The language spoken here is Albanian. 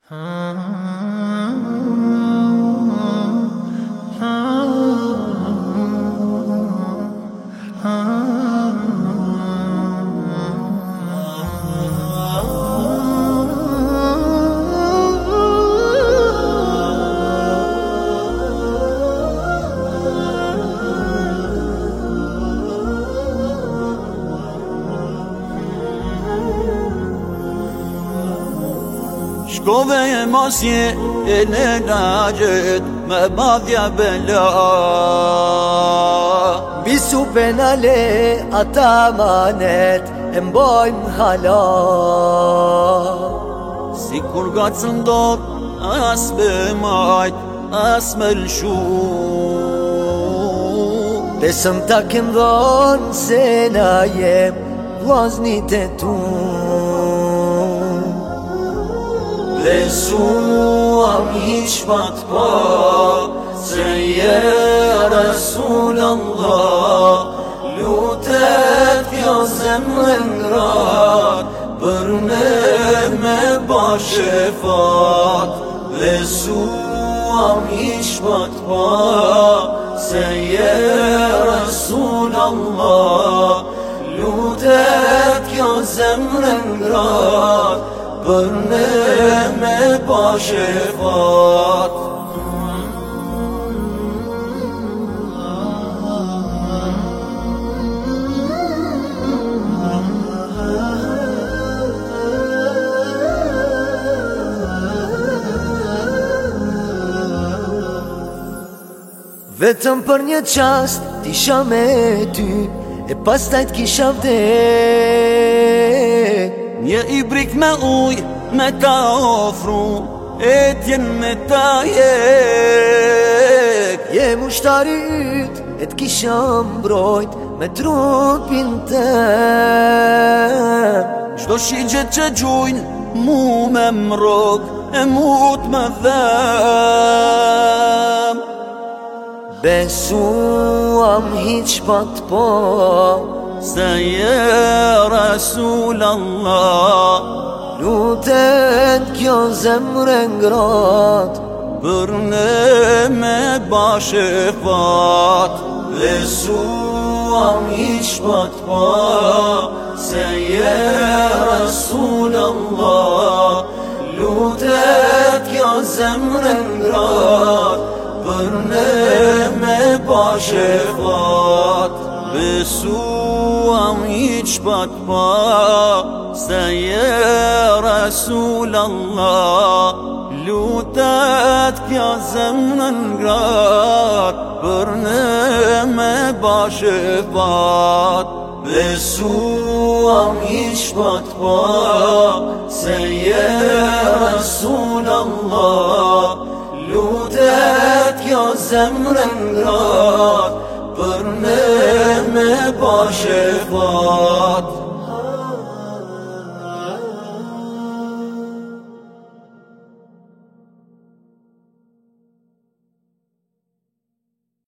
Shkove e mosje e në lagjet me badhja bela. Bisu penale ata manet e mbojmë hala. Si kur gacën dot as me majt as me lëshu. Besëm ta kem dhonë se na jem vllaznit e tu. Besuam hiq pat pa se je Rasul Allah. Lutet kjo zemre ngrat për ne me ba shefat. Besuam hiq pat pa se je Rasul Allah. Lutet kjo zemre ngrat për ne me ba shefat. Vetëm për një qast t'isha me ty, e pastaj t'kisha vdek. Një ibrik me uj me ta ofru, e t'jen me ta jek. Je mushtari yt, e t'kisha mbrojt me trupin tem. Çdo shigjet që gjujnë mu me mrok, e mu t'me dhem. Besuam hiq pat po se je Rasul Allah. Lutet kjo zemre ngrat për ne me ba shefat. Besuam hiq pat po se je Rasul Allah. Lutet kjo zemre ngrat për ne me ba shefat. Besuam hiq pat pa se je Rasul Allah. Lutet kjo zemre ngrat për ne me ba shefat. Besuam hiq pat pa se je Rasul Allah. Lutet kjo zemre ngrat për ne me ba shefat.